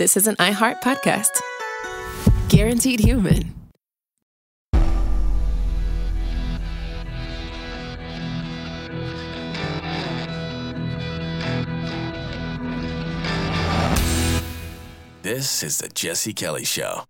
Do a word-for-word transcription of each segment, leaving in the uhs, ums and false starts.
this is an iHeart podcast. Guaranteed Human. This is the Jesse Kelly Show.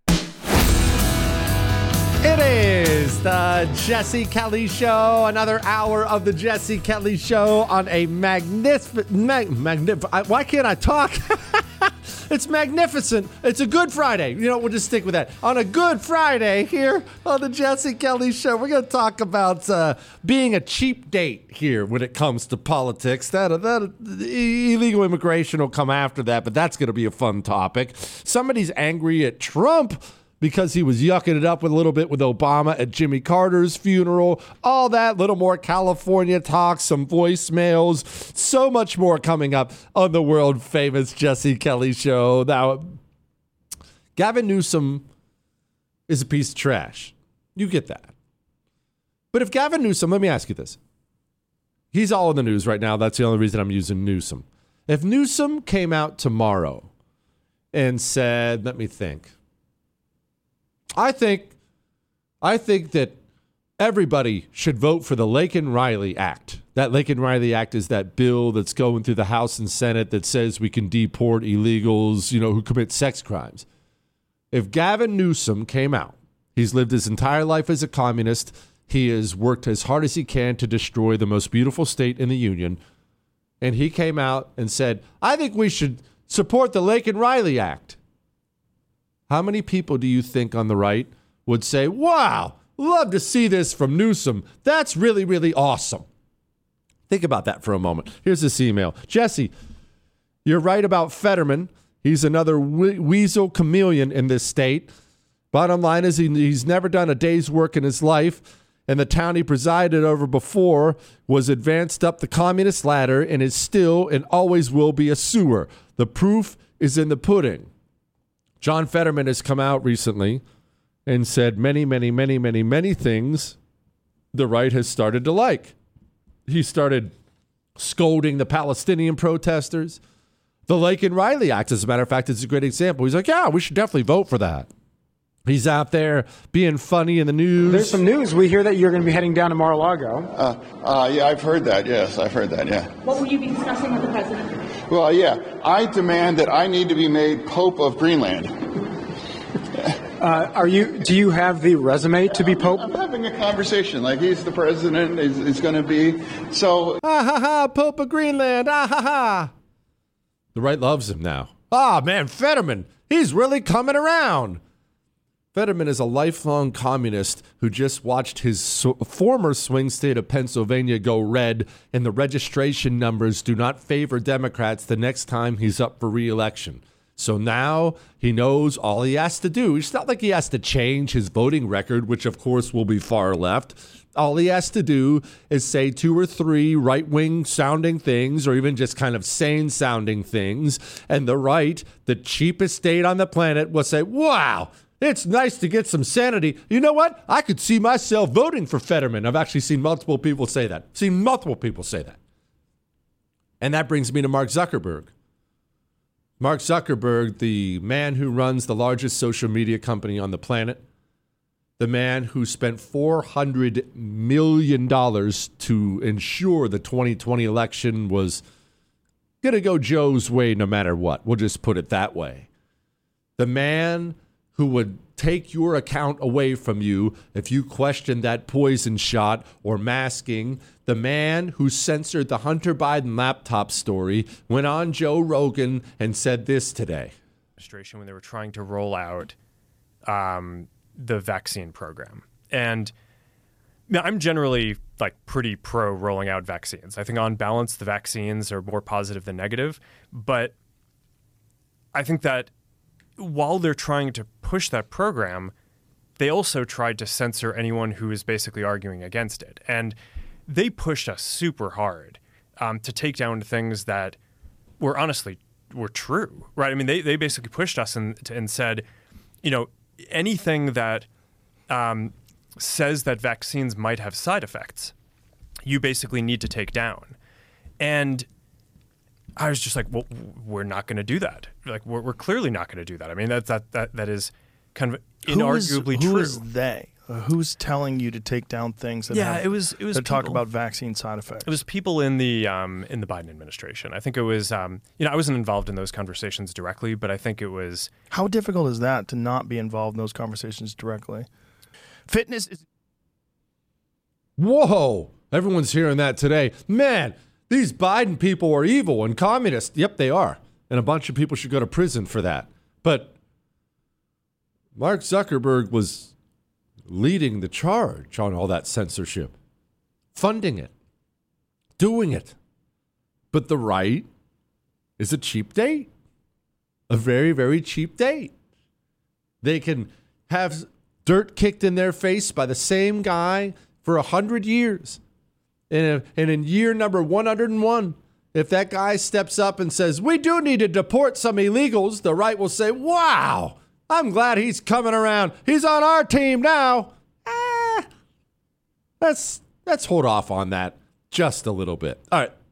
It is the Jesse Kelly Show, another hour of the Jesse Kelly Show on a magnificent, mag, magnif- why can't I talk? It's magnificent. It's a good Friday. You know, we'll just stick with that. On a good Friday here on the Jesse Kelly Show, we're going to talk about uh, being a cheap date here when it comes to politics. That, that illegal immigration will come after that, but that's going to be a fun topic. Somebody's angry at Trump because he was yucking it up with a little bit with Obama at Jimmy Carter's funeral. All that, little more California talk, some voicemails, so much more coming up on the world-famous Jesse Kelly Show. Now, Gavin Newsom is a piece of trash. You get that. But if Gavin Newsom, let me ask you this. He's all in the news right now. That's the only reason I'm using Newsom. If Newsom came out tomorrow and said, let me think, I think I think that everybody should vote for the Laken Riley Act. That Laken Riley Act is that bill that's going through the House and Senate that says we can deport illegals, you know, who commit sex crimes. If Gavin Newsom came out, he's lived his entire life as a communist. He has worked as hard as he can to destroy the most beautiful state in the union. And he came out and said, I think we should support the Laken Riley Act. How many people do you think on the right would say, wow, love to see this from Newsom. That's really, really awesome. Think about that for a moment. Here's this email. Jesse, you're right about Fetterman. He's another we- weasel chameleon in this state. Bottom line is he, he's never done a day's work in his life, and the town he presided over before was advanced up the communist ladder and is still and always will be a sewer. The proof is in the pudding. John Fetterman has come out recently and said many, many, many, many, many things the right has started to like. He started scolding the Palestinian protesters. The Laken Riley Act, as a matter of fact, is a great example. He's like, yeah, we should definitely vote for that. He's out there being funny in the news. There's some news. We hear that you're going to be heading down to Mar-a-Lago. Uh, uh, yeah, I've heard that. Yes, I've heard that, yeah. What will you be discussing with the president? Well, yeah, I demand that I need to be made Pope of Greenland. Uh, are you? Do you have the resume to be Pope? I'm having a conversation. Like, he's the president, he's, he's going to be. So. Ah, ha, ha, Pope of Greenland. Ah, ha, ha. The right loves him now. Ah, man, Fetterman, he's really coming around. Fetterman is a lifelong communist who just watched his so- former swing state of Pennsylvania go red, and the registration numbers do not favor Democrats the next time he's up for re-election. So now he knows all he has to do. It's not like he has to change his voting record, which of course will be far left. All he has to do is say two or three right-wing sounding things, or even just kind of sane sounding things, and the right, the cheapest state on the planet, will say, wow, it's nice to get some sanity. You know what? I could see myself voting for Fetterman. I've actually seen multiple people say that. Seen multiple people say that. And that brings me to Mark Zuckerberg. Mark Zuckerberg, the man who runs the largest social media company on the planet, the man who spent four hundred million dollars to ensure the twenty twenty election was going to go Joe's way no matter what. We'll just put it that way. The man who would take your account away from you if you questioned that poison shot or masking. The man who censored the Hunter Biden laptop story went on Joe Rogan and said this today. When they were trying to roll out um, the vaccine program. And I'm generally like pretty pro rolling out vaccines. I think on balance, the vaccines are more positive than negative. But I think that while they're trying to push that program, they also tried to censor anyone who is basically arguing against it. And they pushed us super hard um, to take down things that were honestly were true, right? I mean, they, they basically pushed us and, and said, you know, anything that um, says that vaccines might have side effects, you basically need to take down. And I was just like, well, we're not going to do that. Like, we're, we're clearly not going to do that. I mean, that that that that is kind of inarguably who is, who true. is they? Who's telling you to take down things that yeah, have, it was it was that talk people, about vaccine side effects? It was people in the um, in the Biden administration. I think it was um, you know I wasn't involved in those conversations directly, but I think it was. How difficult is that to not be involved in those conversations directly? Fitness is. Whoa! Everyone's hearing that today. Man, these Biden people are evil and communist. Yep, they are. And a bunch of people should go to prison for that. But Mark Zuckerberg was leading the charge on all that censorship, funding it, doing it. But the right is a cheap date, a very, very cheap date. They can have dirt kicked in their face by the same guy for a hundred years. And, and in year number one hundred one, if that guy steps up and says, we do need to deport some illegals, the right will say, wow, I'm glad he's coming around. He's on our team now. Ah, let's, let's hold off on that just a little bit. All right.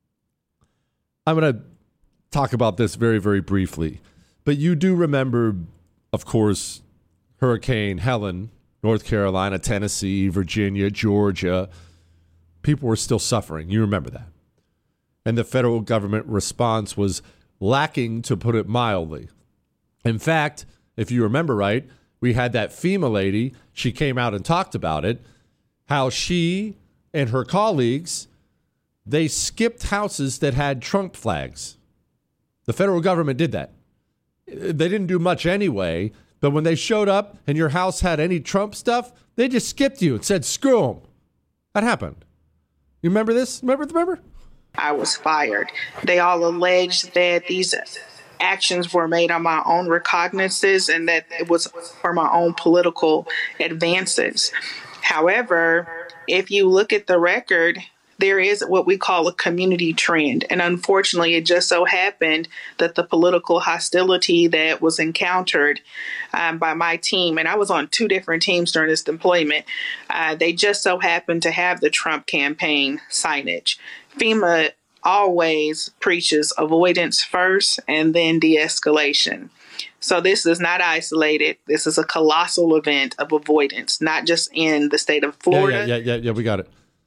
I'm going to talk about this very, very briefly. But you do remember, of course, Hurricane Helen, North Carolina, Tennessee, Virginia, Georgia. People were still suffering. You remember that. And the federal government response was lacking, to put it mildly. In fact, if you remember right, we had that FEMA lady. She came out and talked about it, how she and her colleagues, they skipped houses that had Trump flags. The federal government did that. They didn't do much anyway, but when they showed up and your house had any Trump stuff, they just skipped you and said, screw them. That happened. You remember this? Remember? Remember? I was fired. They all alleged that these actions were made on my own recognizances and that it was for my own political advances. However, if you look at the record, there is what we call a community trend. And unfortunately, it just so happened that the political hostility that was encountered um, by my team, and I was on two different teams during this deployment, uh, they just so happened to have the Trump campaign signage. FEMA always preaches avoidance first and then de-escalation. So this is not isolated. This is a colossal event of avoidance, not just in the state of Florida. Yeah, yeah, yeah, yeah, yeah we got it.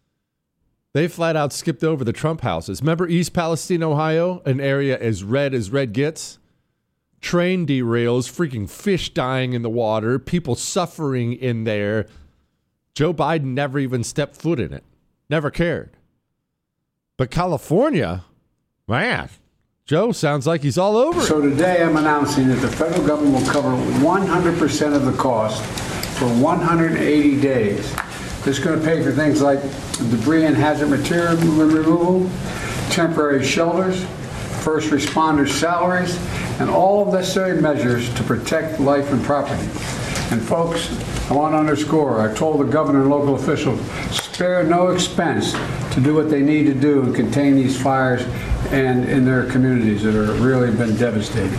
They flat out skipped over the Trump houses. Remember East Palestine, Ohio, an area as red as red gets? Train derails, freaking fish dying in the water, people suffering in there. Joe Biden never even stepped foot in it. Never cared. But California, man, Joe sounds like he's all over it. So today I'm announcing that the federal government will cover one hundred percent of the cost for one hundred eighty days. This is going to pay for things like debris and hazard material removal, temporary shelters, first responders' salaries, and all necessary measures to protect life and property. And folks, I want to underscore, I told the governor and local officials, spare no expense to do what they need to do and contain these fires and in their communities that have really been devastating.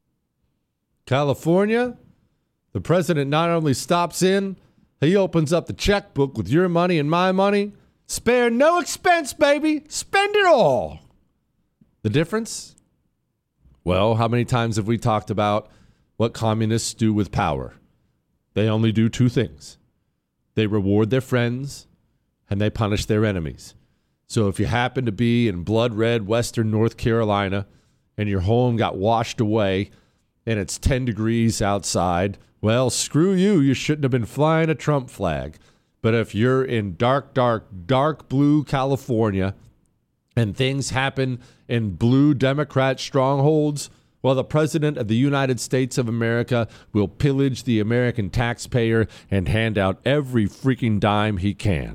California, the president not only stops in, he opens up the checkbook with your money and my money. Spare no expense, baby. Spend it all. The difference? Well, how many times have we talked about what communists do with power? They only do two things. They reward their friends and they punish their enemies. So if you happen to be in blood red western North Carolina and your home got washed away and it's ten degrees outside, well, screw you. You shouldn't have been flying a Trump flag. But if you're in dark, dark, dark blue California and things happen in blue Democrat strongholds, well, the president of the United States of America will pillage the American taxpayer and hand out every freaking dime he can.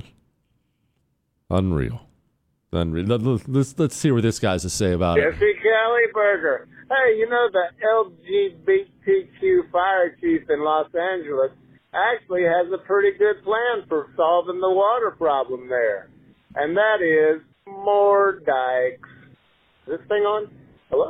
Unreal. Unreal. Let's, let's see what this guy's to say about it. Jesse Kelly Burger. Hey, you know, the L G B T Q fire chief in Los Angeles actually has a pretty good plan for solving the water problem there. And that is more dikes. Is this thing on? Hello?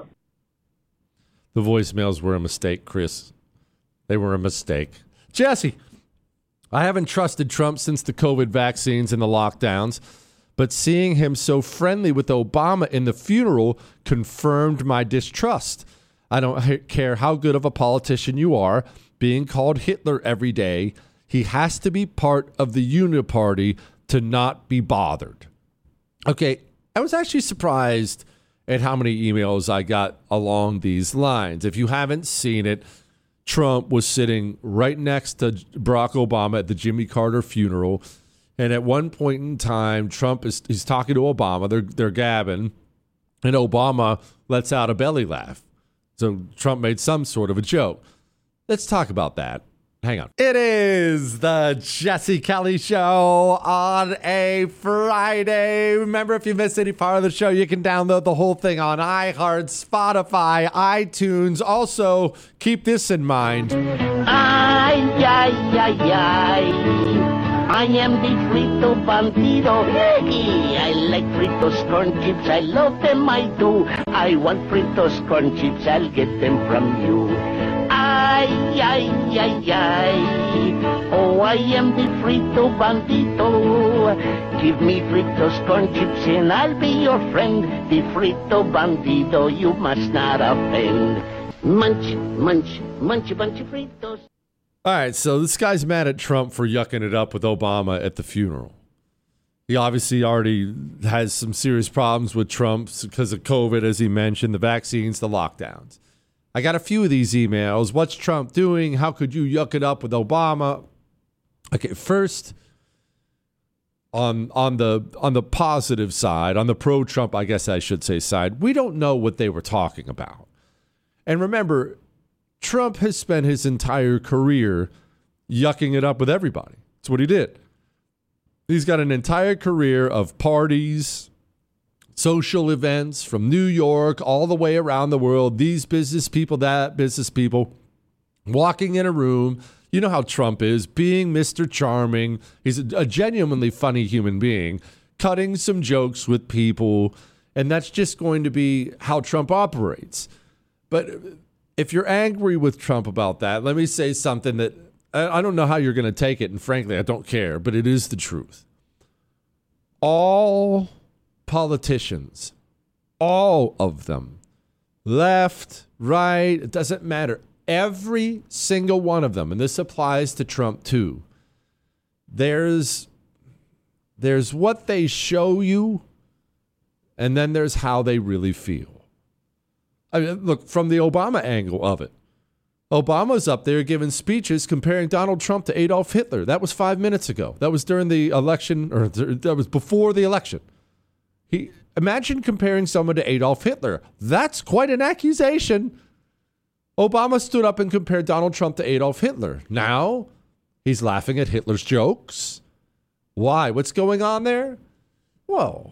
The voicemails were a mistake, Chris. They were a mistake. Jesse, I haven't trusted Trump since the COVID vaccines and the lockdowns, but seeing him so friendly with Obama in the funeral confirmed my distrust. I don't care how good of a politician you are, being called Hitler every day, he has to be part of the uniparty to not be bothered. Okay, I was actually surprised at how many emails I got along these lines. If you haven't seen it, Trump was sitting right next to Barack Obama at the Jimmy Carter funeral. And at one point in time, Trump is he's talking to Obama. They're, they're gabbing. And Obama lets out a belly laugh. So Trump made some sort of a joke. Let's talk about that. Hang on. It is the Jesse Kelly Show on a Friday. Remember, if you missed any part of the show, you can download the whole thing on iHeart, Spotify, iTunes. Also, keep this in mind. Ay, ay, ay, ay. I am the Frito Bandido. I like Fritos corn chips. I love them, I do. I want Fritos corn chips. I'll get them from you. Ay, ay, ay, ay. Oh, I am the Frito Bandito. Give me Fritos corn chips and I'll be your friend. The Frito Bandido, you must not offend. Munch, munch, munch a bunch of Fritos. All right, so this guy's mad at Trump for yucking it up with Obama at the funeral. He obviously already has some serious problems with Trump because of COVID, as he mentioned, the vaccines, the lockdowns. I got a few of these emails. What's Trump doing? How could you yuck it up with Obama? Okay, first, on on the on the positive side, on the pro-Trump, I guess I should say side, we don't know what they were talking about. And remember, Trump has spent his entire career yucking it up with everybody. That's what he did. He's got an entire career of parties, social events from New York all the way around the world. These business people, that business people, walking in a room. You know how Trump is, being Mister Charming. He's a, a genuinely funny human being, cutting some jokes with people. And that's just going to be how Trump operates. But if you're angry with Trump about that, let me say something that I don't know how you're going to take it. And frankly, I don't care, but it is the truth. All politicians, all of them, left, right, it doesn't matter. Every single one of them, and this applies to Trump too, there's, there's what they show you, and then there's how they really feel. I mean, look, from the Obama angle of it, Obama's up there giving speeches comparing Donald Trump to Adolf Hitler. That was five minutes ago. That was during the election, or that was before the election. He imagine comparing someone to Adolf Hitler. That's quite an accusation. Obama stood up and compared Donald Trump to Adolf Hitler. Now he's laughing at Hitler's jokes. Why? What's going on there? Well,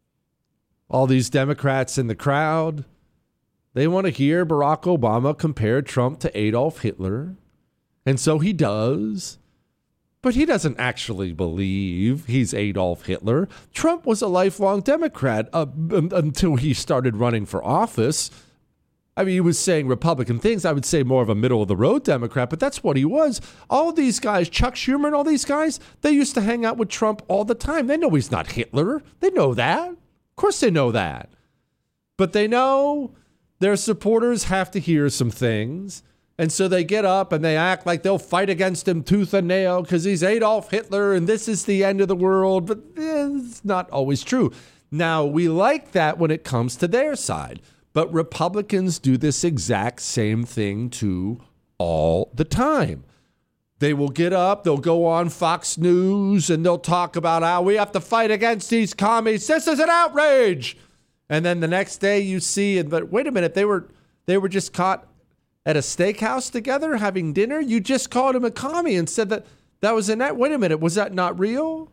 all these Democrats in the crowd, they want to hear Barack Obama compare Trump to Adolf Hitler. And so he does. But he doesn't actually believe he's Adolf Hitler. Trump was a lifelong Democrat uh, until he started running for office. I mean, he was saying Republican things. I would say more of a middle-of-the-road Democrat, but that's what he was. All these guys, Chuck Schumer and all these guys, they used to hang out with Trump all the time. They know he's not Hitler. They know that. Of course they know that. But they know their supporters have to hear some things. And so they get up and they act like they'll fight against him tooth and nail because he's Adolf Hitler and this is the end of the world. But it's not always true. Now, we like that when it comes to their side. But Republicans do this exact same thing too all the time. They will get up, they'll go on Fox News, and they'll talk about how we have to fight against these commies. This is an outrage. And then the next day you see, but wait a minute, they were they were just caught at a steakhouse together having dinner. You just called him a commie and said that that was an act. Wait a minute, was that not real?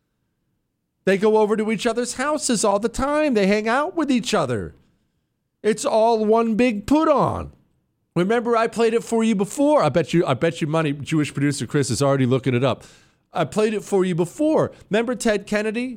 They go over to each other's houses all the time. They hang out with each other. It's all one big put on. Remember, I played it for you before. I bet you, I bet you money, Jewish producer Chris is already looking it up. I played it for you before. Remember Ted Kennedy?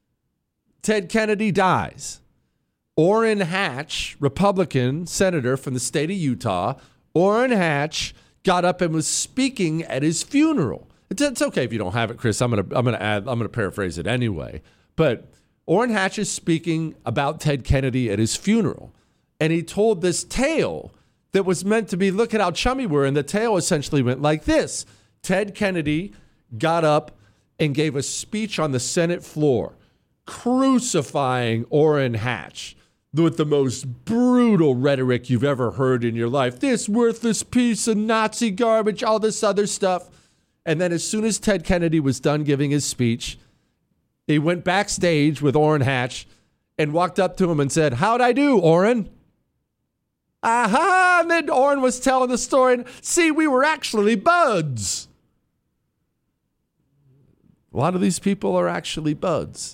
Ted Kennedy dies. Orrin Hatch, Republican senator from the state of Utah, Orrin Hatch got up and was speaking at his funeral. It's, it's okay if you don't have it, Chris. I'm gonna I'm gonna add I'm gonna paraphrase it anyway. But Orrin Hatch is speaking about Ted Kennedy at his funeral. And he told this tale that was meant to be, look at how chummy we're. And the tale essentially went like this. Ted Kennedy got up and gave a speech on the Senate floor, crucifying Orrin Hatch with the most brutal rhetoric you've ever heard in your life. This worthless piece of Nazi garbage, all this other stuff. And then as soon as Ted Kennedy was done giving his speech, he went backstage with Orrin Hatch and walked up to him and said, "How'd I do, Orrin?" Aha! And then Orrin was telling the story. And, see, we were actually buds. A lot of these people are actually buds.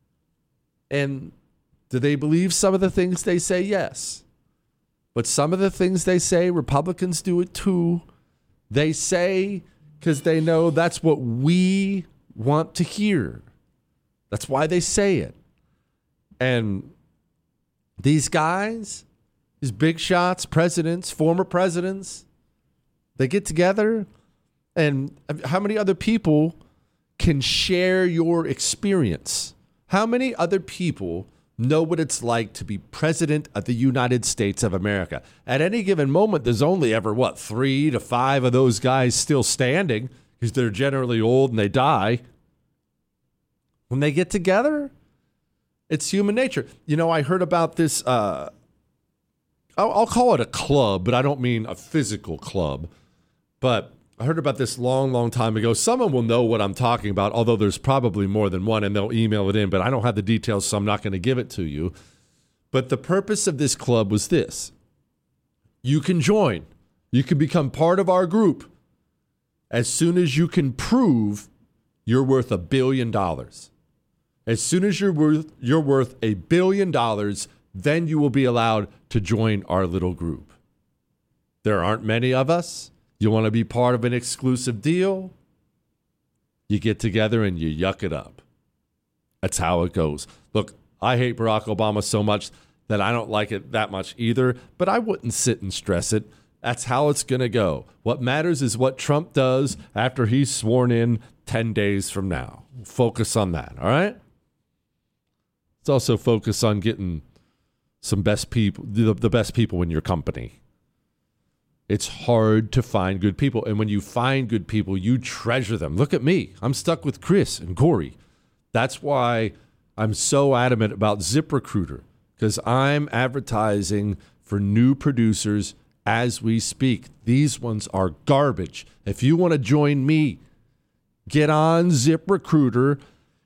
And do they believe some of the things they say? Yes. But some of the things they say, Republicans do it too. They say because they know that's what we want to hear. That's why they say it. And these guys, these big shots, presidents, former presidents, they get together, and how many other people can share your experience? How many other people know what it's like to be president of the United States of America? At any given moment, there's only ever, what, three to five of those guys still standing because they're generally old and they die. When they get together, it's human nature. You know, I heard about this, uh, I'll, I'll call it a club, but I don't mean a physical club. But I heard about this long, long time ago. Someone will know what I'm talking about, although there's probably more than one, and they'll email it in, but I don't have the details, so I'm not going to give it to you. But the purpose of this club was this. You can join. You can become part of our group as soon as you can prove you're worth a billion dollars. As soon as you're worth, you're worth a billion dollars, then you will be allowed to join our little group. There aren't many of us. You want to be part of an exclusive deal? You get together and you yuck it up. That's how it goes. Look, I hate Barack Obama so much that I don't like it that much either, but I wouldn't sit and stress it. That's how it's going to go. What matters is what Trump does after he's sworn in ten days from now. Focus on that, all right? Let's also focus on getting some best people, the, the best people in your company. It's hard to find good people. And when you find good people, you treasure them. Look at me. I'm stuck with Chris and Corey. That's why I'm so adamant about ZipRecruiter, because I'm advertising for new producers as we speak. These ones are garbage. If you want to join me, get on ZipRecruiter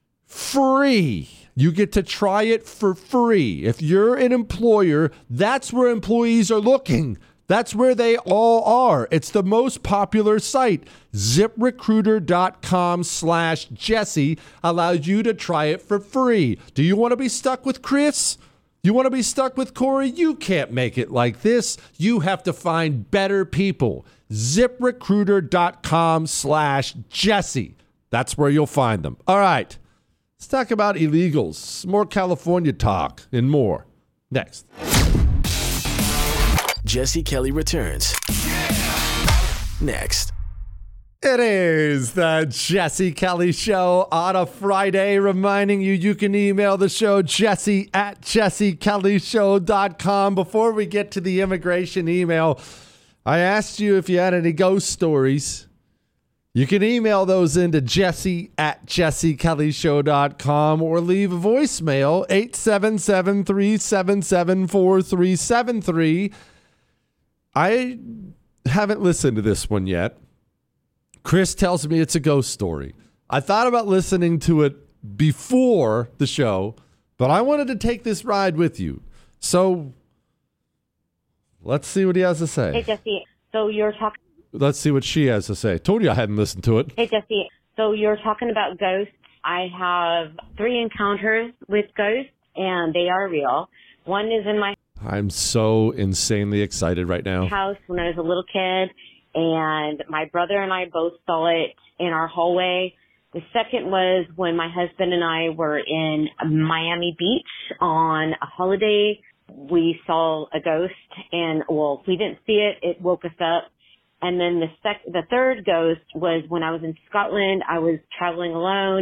free. You get to try it for free. If you're an employer, that's where employees are looking. That's where they all are. It's the most popular site. ZipRecruiter.com slash Jesse allows you to try it for free. Do you want to be stuck with Chris? You want to be stuck with Corey? You can't make it like this. You have to find better people. ZipRecruiter.com slash Jesse. That's where you'll find them. All right. Let's talk about illegals, more California talk, and more. Next. Jesse Kelly returns. Next. It is the Jesse Kelly Show on a Friday, reminding you you can email the show, jesse at jesse kelly show dot com. Before we get to the immigration email, I asked you if you had any ghost stories. You can email those into jesse at jesse kelly show dot com or leave a voicemail, eight seven seven, three seven seven, four three seven three. I haven't listened to this one yet. Chris tells me it's a ghost story. I thought about listening to it before the show, but I wanted to take this ride with you. So let's see what he has to say. Hey, Jesse. So you're talking... Let's see what she has to say. Told you I hadn't listened to it. Hey, Jesse. So you're talking about ghosts. I have three encounters with ghosts, and they are real. One is in my I'm so insanely excited right now. house when I was a little kid, and my brother and I both saw it in our hallway. The second was when my husband and I were in Miami Beach on a holiday. We saw a ghost, and, well, we didn't see it. It woke us up. And then the sec- the third ghost was when I was in Scotland. I was traveling alone,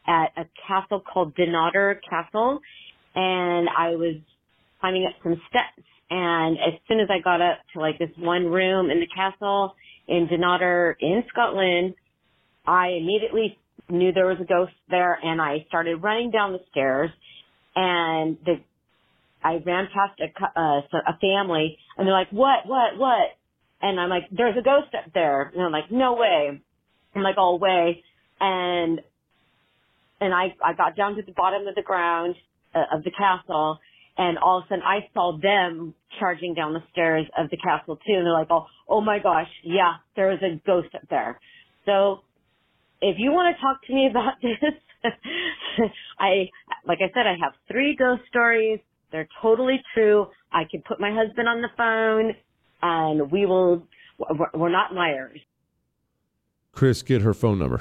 at a castle called Dunnottar Castle, and I was climbing up some steps. And as soon as I got up to like this one room in the castle in Dunnottar in Scotland, I immediately knew there was a ghost there, and I started running down the stairs, and the I ran past a, uh, a family, and they're like, what, what, what? And I'm like, there's a ghost up there. And I'm like, no way. I'm like, all way. And, and I, I got down to the bottom of the ground uh, of the castle, and all of a sudden I saw them charging down the stairs of the castle too. And they're like, oh, oh my gosh. Yeah, there was a ghost up there. So if you want to talk to me about this, I, like I said, I have three ghost stories. They're totally true. I can put my husband on the phone, and we will, we're not liars. Chris, get her phone number.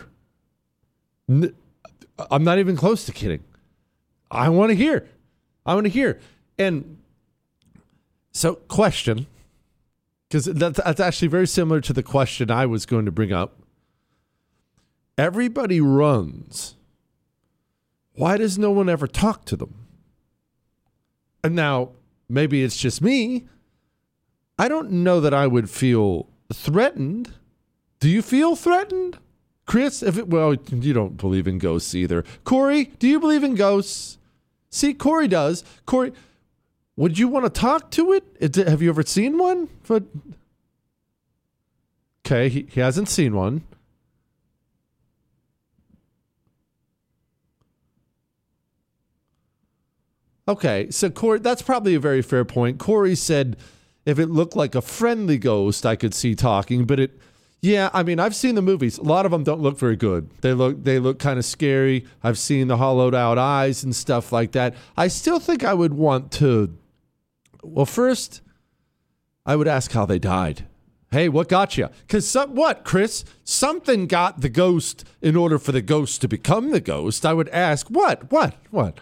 I'm not even close to kidding. I want to hear. I want to hear. And so, question, because that's, that's actually very similar to the question I was going to bring up. Everybody runs. Why does no one ever talk to them? And now, maybe it's just me. I don't know that I would feel threatened. Do you feel threatened? Chris, if it, well, you don't believe in ghosts either. Corey, do you believe in ghosts? See, Corey does. Corey, would you want to talk to it? it have you ever seen one? But, okay, he, he hasn't seen one. Okay, so Corey, that's probably a very fair point. Corey said if it looked like a friendly ghost, I could see talking, but it, yeah, I mean, I've seen the movies. A lot of them don't look very good. They look, they look kind of scary. I've seen the hollowed out eyes and stuff like that. I still think I would want to, well, first, I would ask how they died. Hey, what got you? Because some, what, Chris? Something got the ghost in order for the ghost to become the ghost. I would ask, what, what, what?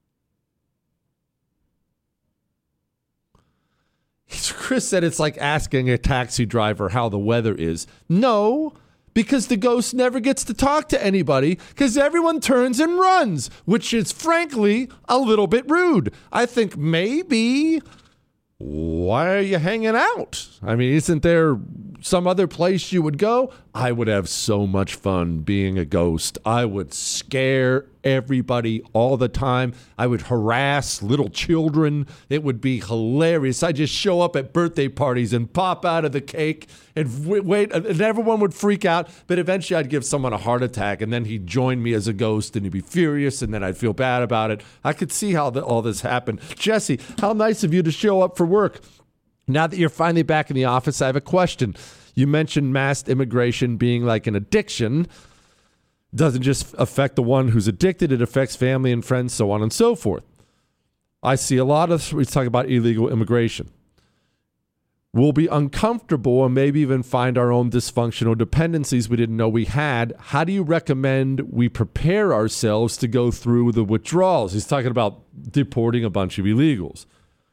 Chris said it's like asking a taxi driver how the weather is. No, because the ghost never gets to talk to anybody because everyone turns and runs, which is frankly a little bit rude. I think maybe, why are you hanging out? I mean, isn't there some other place you would go? I would have so much fun being a ghost. I would scare everybody all the time. I would harass little children. It would be hilarious. I'd just show up at birthday parties and pop out of the cake and wait, and everyone would freak out. But eventually I'd give someone a heart attack, and then he'd join me as a ghost, and he'd be furious, and then I'd feel bad about it. I could see how the, all this happened. Jesse, how nice of you to show up for work. Now that you're finally back in the office, I have a question. You mentioned mass immigration being like an addiction. Doesn't just affect the one who's addicted, it affects family and friends, so on and so forth. I see a lot of, we talk about illegal immigration. We'll be uncomfortable and maybe even find our own dysfunctional dependencies we didn't know we had. How do you recommend we prepare ourselves to go through the withdrawals? He's talking about deporting a bunch of illegals.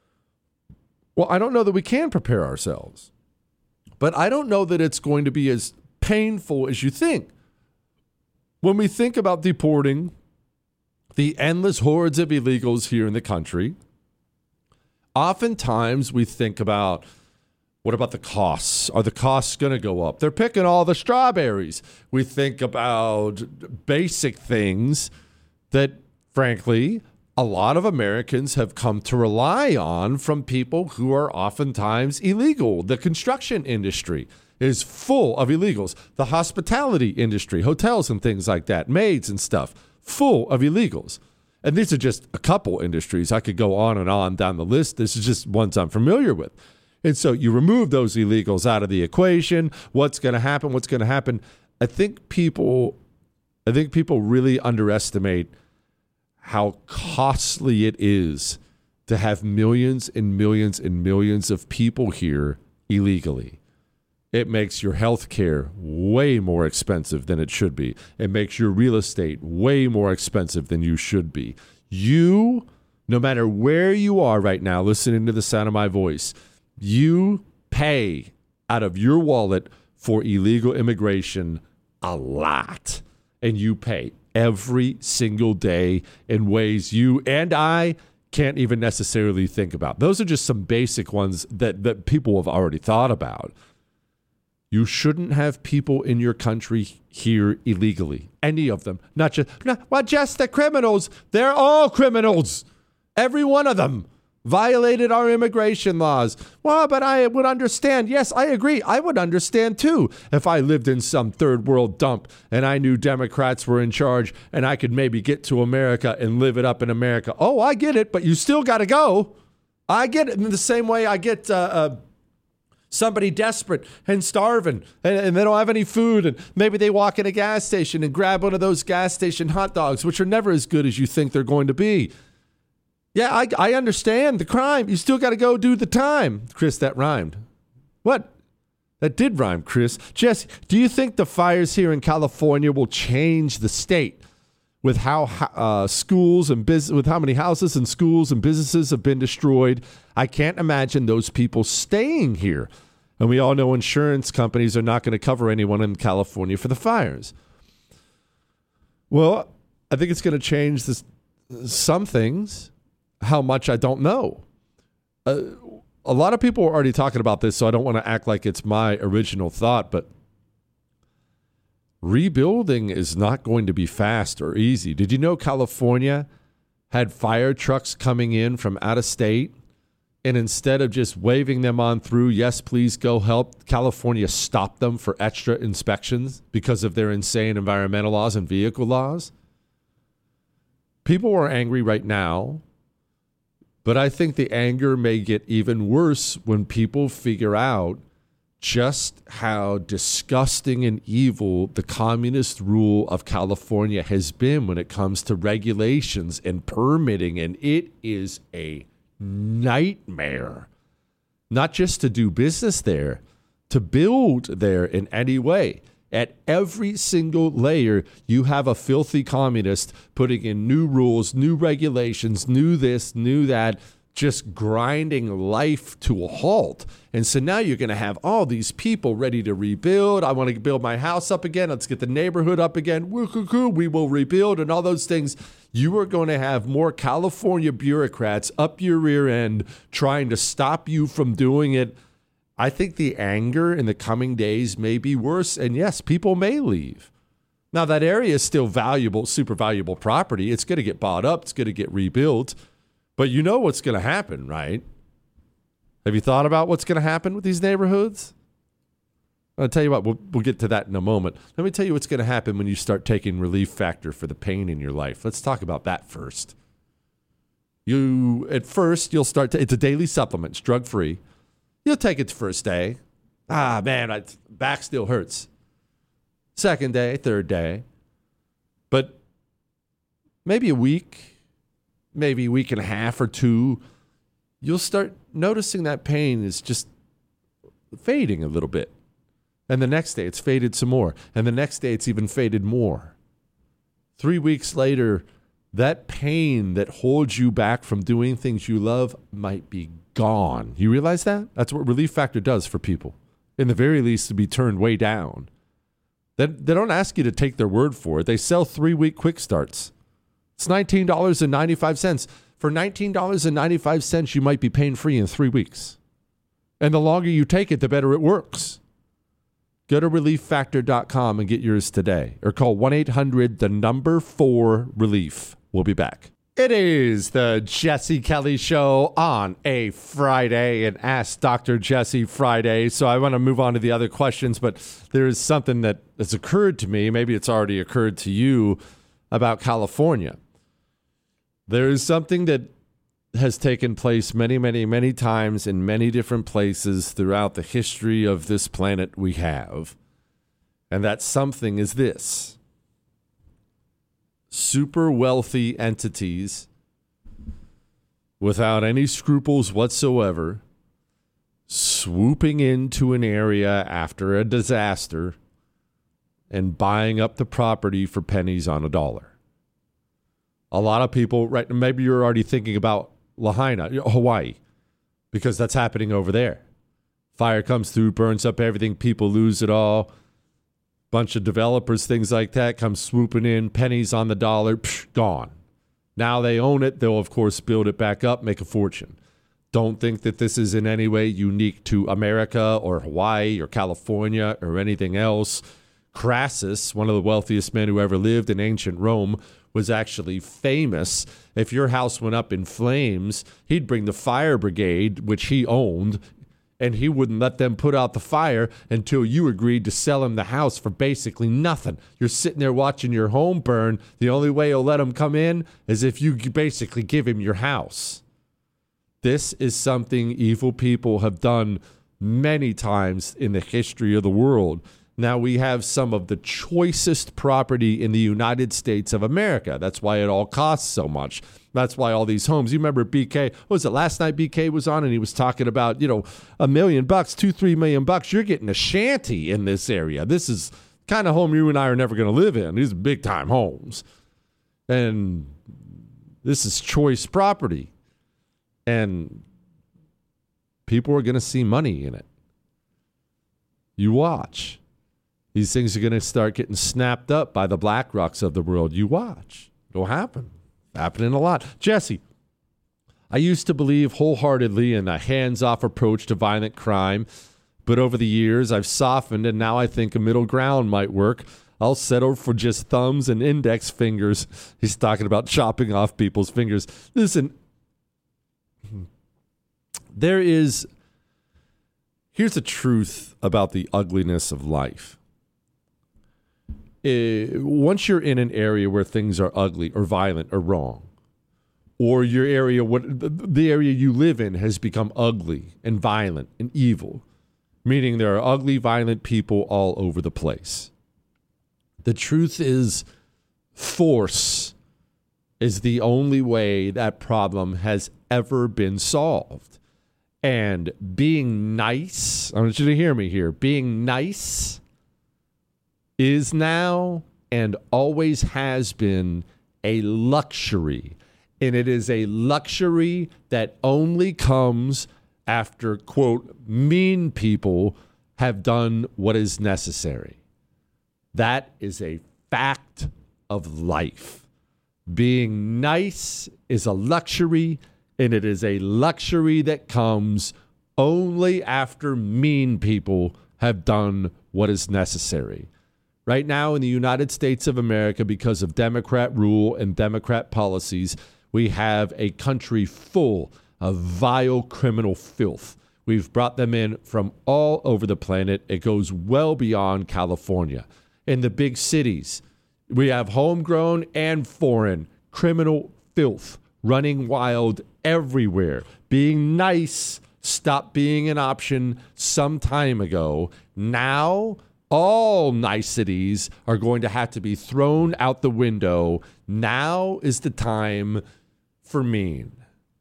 Well, I don't know that we can prepare ourselves, but I don't know that it's going to be as painful as you think. When we think about deporting the endless hordes of illegals here in the country, oftentimes we think about, what about the costs? Are the costs going to go up? They're picking all the strawberries. We think about basic things that, frankly, a lot of Americans have come to rely on from people who are oftentimes illegal. The construction industry is full of illegals. The hospitality industry, hotels and things like that, maids and stuff, full of illegals. And these are just a couple industries. I could go on and on down the list. This is just ones I'm familiar with. And so you remove those illegals out of the equation. What's going to happen? What's going to happen? I think people, I think people really underestimate how costly it is to have millions and millions and millions of people here illegally. It makes your health care way more expensive than it should be. It makes your real estate way more expensive than you should be. You, no matter where you are right now, listening to the sound of my voice, you pay out of your wallet for illegal immigration a lot. And you pay every single day in ways you and I can't even necessarily think about. Those are just some basic ones that, that people have already thought about. You shouldn't have people in your country here illegally. Any of them. Not just, no, well, just the criminals. They're all criminals. Every one of them violated our immigration laws. Well, but I would understand. Yes, I agree. I would understand too if I lived in some third world dump and I knew Democrats were in charge and I could maybe get to America and live it up in America. Oh, I get it, but you still got to go. I get it in the same way I get uh, uh, somebody desperate and starving and, and they don't have any food and maybe they walk in a gas station and grab one of those gas station hot dogs, which are never as good as you think they're going to be. Yeah, I, I understand the crime. You still got to go do the time. Chris, that rhymed. What? That did rhyme, Chris. Jesse, do you think the fires here in California will change the state with how uh, schools and business, with how many houses and schools and businesses have been destroyed? I can't imagine those people staying here. And we all know insurance companies are not going to cover anyone in California for the fires. Well, I think it's going to change this, some things. How much, I don't know. Uh, a lot of people are already talking about this, so I don't want to act like it's my original thought, but rebuilding is not going to be fast or easy. Did you know California had fire trucks coming in from out of state, and instead of just waving them on through, yes, please go help, California stopped them for extra inspections because of their insane environmental laws and vehicle laws? People are angry right now. But I think the anger may get even worse when people figure out just how disgusting and evil the communist rule of California has been when it comes to regulations and permitting. And it is a nightmare, not just to do business there, to build there in any way. At every single layer, you have a filthy communist putting in new rules, new regulations, new this, new that, just grinding life to a halt. And so now you're going to have all these people ready to rebuild. I want to build my house up again. Let's get the neighborhood up again. We will rebuild and all those things. You are going to have more California bureaucrats up your rear end trying to stop you from doing it. I think the anger in the coming days may be worse, and yes, people may leave. Now, that area is still valuable, super valuable property. It's going to get bought up. It's going to get rebuilt. But you know what's going to happen, right? Have you thought about what's going to happen with these neighborhoods? I'll tell you what, we'll, we'll get to that in a moment. Let me tell you what's going to happen when you start taking Relief Factor for the pain in your life. Let's talk about that first. You, at first, you'll start to, it's a daily supplement. It's drug-free. You'll take it the first day. Ah, man, my back still hurts. Second day, third day. But maybe a week, maybe a week and a half or two, you'll start noticing that pain is just fading a little bit. And the next day, it's faded some more. And the next day, it's even faded more. Three weeks later, that pain that holds you back from doing things you love might be gone. You realize that? That's what Relief Factor does for people. In the very least, to be turned way down. They, they don't ask you to take their word for it. They sell three-week quick starts. It's nineteen dollars and ninety-five cents. For nineteen dollars and ninety-five cents, you might be pain-free in three weeks. And the longer you take it, the better it works. Go to relief factor dot com and get yours today. Or call one eight hundred the number four relief. We'll be back. It is the Jesse Kelly Show on a Friday, and Ask Doctor Jesse Friday. So I want to move on to the other questions, but there is something that has occurred to me. Maybe it's already occurred to you about California. There is something that has taken place many, many, many times in many different places throughout the history of this planet we have. And that something is this. Super wealthy entities without any scruples whatsoever swooping into an area after a disaster and buying up the property for pennies on a dollar. A lot of people, right? Maybe you're already thinking about Lahaina, Hawaii, because that's happening over there. Fire comes through, burns up everything, people lose it all. Bunch of developers, things like that, come swooping in, pennies on the dollar, psh, gone. Now they own it. They'll, of course, build it back up, make a fortune. Don't think that this is in any way unique to America or Hawaii or California or anything else. Crassus, one of the wealthiest men who ever lived in ancient Rome, was actually famous. If your house went up in flames, he'd bring the fire brigade, which he owned, and he wouldn't let them put out the fire until you agreed to sell him the house for basically nothing. You're sitting there watching your home burn. The only way he'll let him come in is if you basically give him your house. This is something evil people have done many times in the history of the world. Now, we have some of the choicest property in the United States of America. That's why it all costs so much. That's why all these homes, you remember B K, what was it, last night B K was on and he was talking about, you know, a million bucks, two, three million bucks. You're getting a shanty in this area. This is kind of home you and I are never going to live in. These are big time homes. And this is choice property. And people are going to see money in it. You watch. These things are going to start getting snapped up by the BlackRocks of the world. You watch. It'll happen. Happening a lot. Jesse, I used to believe wholeheartedly in a hands-off approach to violent crime, but over the years I've softened, and now I think a middle ground might work. I'll settle for just thumbs and index fingers. He's talking about chopping off people's fingers. Listen, there is, here's the truth about the ugliness of life. Uh, once you're in an area where things are ugly or violent or wrong, or your area, what the, the area you live in has become ugly and violent and evil, meaning there are ugly, violent people all over the place. The truth is, force is the only way that problem has ever been solved. And being nice, I want you to hear me here, being nice is now and always has been a luxury. And it is a luxury that only comes after, quote, mean people have done what is necessary. That is a fact of life. Being nice is a luxury, and it is a luxury that comes only after mean people have done what is necessary. Right now in the United States of America, because of Democrat rule and Democrat policies, we have a country full of vile criminal filth. We've brought them in from all over the planet. It goes well beyond California. In the big cities, we have homegrown and foreign criminal filth running wild everywhere. Being nice stopped being an option some time ago. Now, all niceties are going to have to be thrown out the window. Now is the time for mean.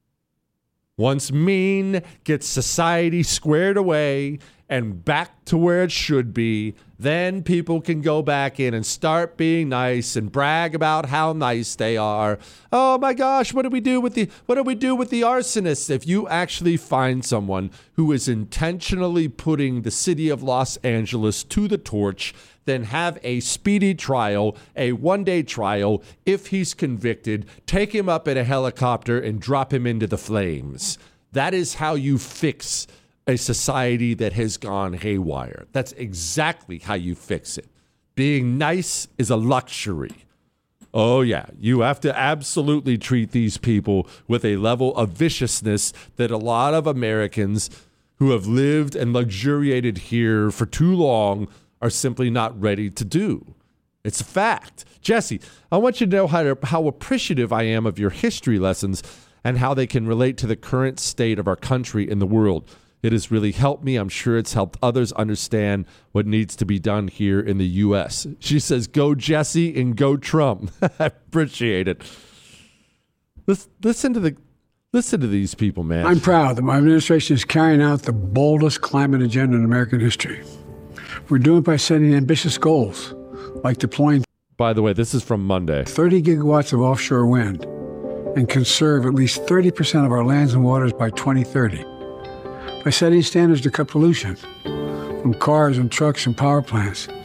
Once mean gets society squared away and back to where it should be, then people can go back in and start being nice and brag about how nice they are. Oh my gosh, what do we do with the what do we do with the arsonists? If you actually find someone who is intentionally putting the city of Los Angeles to the torch, then have a speedy trial, a one-day trial. If he's convicted, take him up in a helicopter and drop him into the flames. That is how you fix a society that has gone haywire. That's exactly how you fix it. Being nice is a luxury. Oh, yeah. You have to absolutely treat these people with a level of viciousness that a lot of Americans who have lived and luxuriated here for too long are simply not ready to do. It's a fact. Jesse, I want you to know how, to, how appreciative I am of your history lessons and how they can relate to the current state of our country and the world. It has really helped me. I'm sure it's helped others understand what needs to be done here in the U S. She says, go Jesse and go Trump. I appreciate it. Listen to the listen to these people, man. I'm proud that my administration is carrying out the boldest climate agenda in American history. We're doing it by setting ambitious goals, like deploying, by the way, this is from Monday, thirty gigawatts of offshore wind and conserve at least thirty percent of our lands and waters by twenty thirty. By setting standards to cut pollution from cars and trucks and power plants,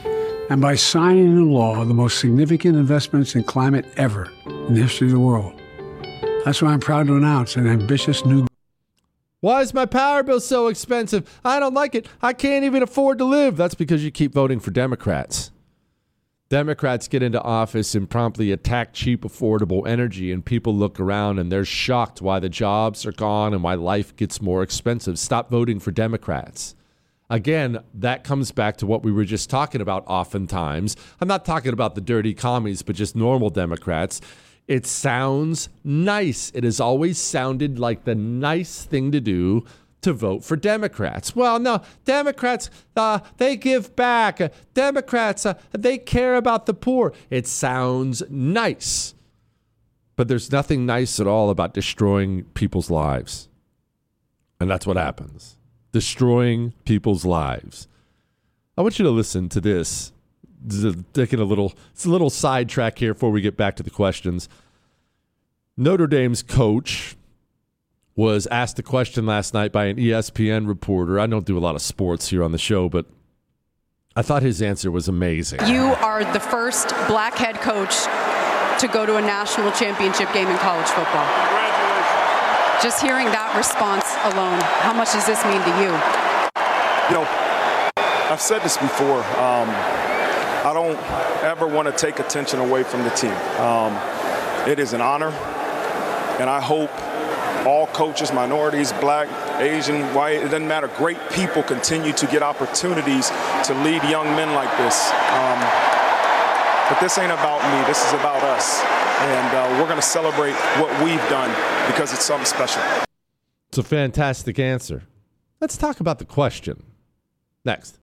and by signing into law the most significant investments in climate ever in the history of the world. That's why I'm proud to announce an ambitious new... Why is my power bill so expensive? I don't like it. I can't even afford to live. That's because you keep voting for Democrats. Democrats get into office and promptly attack cheap, affordable energy, and people look around and they're shocked why the jobs are gone and why life gets more expensive. Stop voting for Democrats. Again, that comes back to what we were just talking about oftentimes. I'm not talking about the dirty commies, but just normal Democrats. It sounds nice. It has always sounded like the nice thing to do to vote for Democrats. Well, no, Democrats, uh, they give back. Uh, Democrats, uh, they care about the poor. It sounds nice. But there's nothing nice at all about destroying people's lives. And that's what happens. Destroying people's lives. I want you to listen to this. Taking a little, it's a little sidetrack here before we get back to the questions. Notre Dame's coach was asked a question last night by an E S P N reporter. I don't do a lot of sports here on the show, but I thought his answer was amazing. You are the first black head coach to go to a national championship game in college football. Congratulations. Just hearing that response alone, how much does this mean to you? You know, I've said this before. Um, I don't ever want to take attention away from the team. Um, it is an honor, and I hope all coaches, minorities, black, Asian, white, it doesn't matter, great people continue to get opportunities to lead young men like this. Um, but this ain't about me, this is about us. And uh, we're going to celebrate what we've done because it's something special. It's a fantastic answer. Let's talk about the question next.